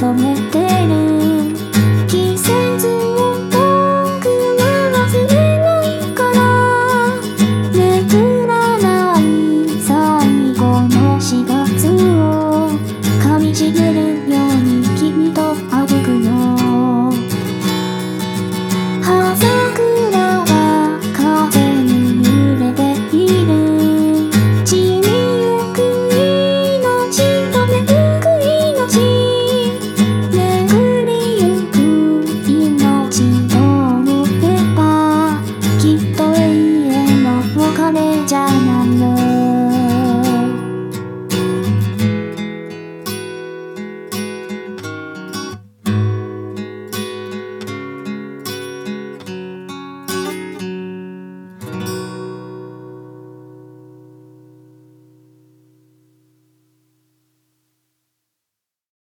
染めてる。季節を僕は忘れないからめくらない最後の4月を噛みしめるように君と歩くよ。葉桜が風に揺れている。散りゆく命とめく命巡りゆく命と思えばきっと永遠の別れじゃない。